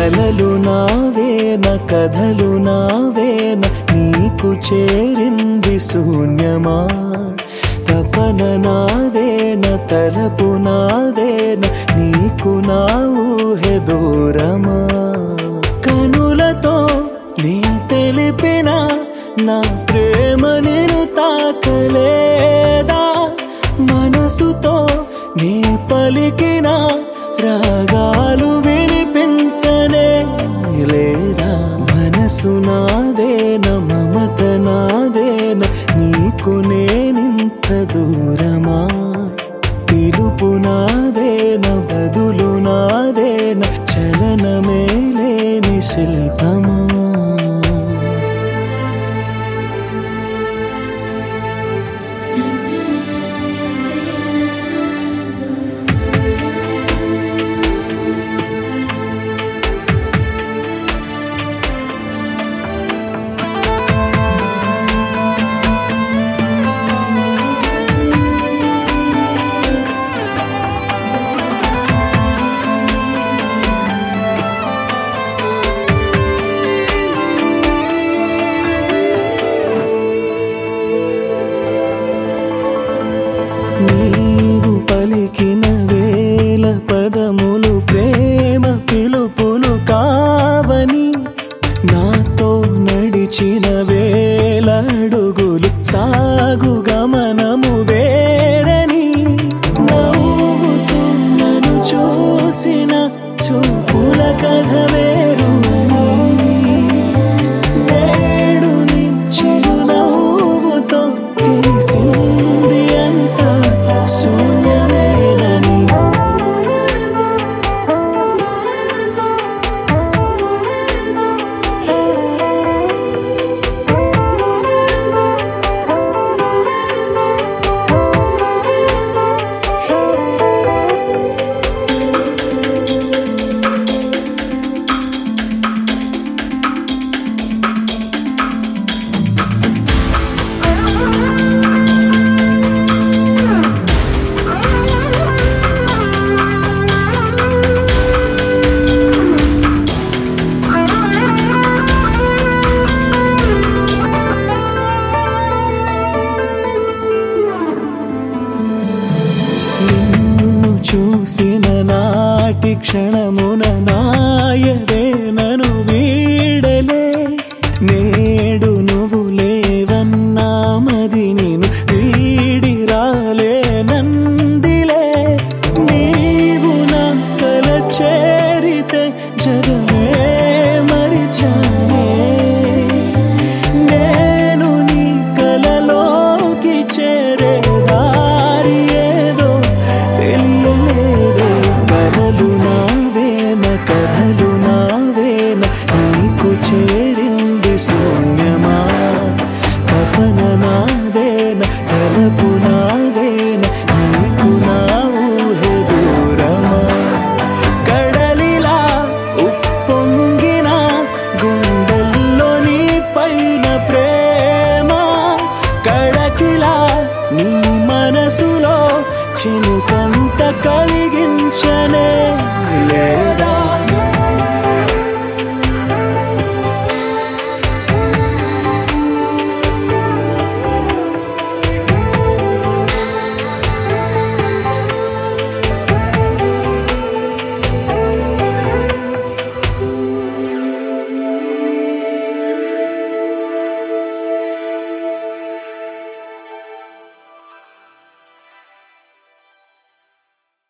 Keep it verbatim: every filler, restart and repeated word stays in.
కలలు నావేన కథలు నావేన నీకు చేరింది శూన్యమా తపన నాదేన తలపు నాదేన నీకు నా ఊహె దూరమా కనులతో నీ తెలిపిన నా ప్రేమ నిన్ను తాకలేదా మనసుతో నీ పలికిన రాగాలు వినిపించనే లేదా మనసు నాదేన మమత నాదేన నీకు నేనింత దూరమా పిలుపు నాదేన బదులు నాదేన చలనమే లేని శిల్పమా నీవు పలికిన వేల పదములు ప్రేమ పిలుపులు కావని నాతో నడిచిన వేల అడుగులు సాగు గమనము వేరని నవ్వుతూ నన్ను చూసిన చూపుల కథ వేరు నేడు నీ చిరునవ్వుతో తెలిసింది అంత శూన్యమేనని చూసిన నాటి క్షణమున నాయదే నను వీడలే నేడు నువ్వు లేవన్నా మది నేను వీడి రాలే నందిలే నీవు నా కల చేరితే జగమే మరిచానే నేను నీ కలలోకి చేరే దారి ఏదో తెలియలేదే కలలు నావేన కథలు నావేన నీకు చేరింది శూన్యమా తపన నాదేన తలపు నాదేన నీకు నా ఊహె దూరమా కడలిలా ఉప్పొంగిన గుండెల్లో నీ పైన ప్రేమ కడకిలా నీ మనసులో చినుకంత కలిగించనే లేదా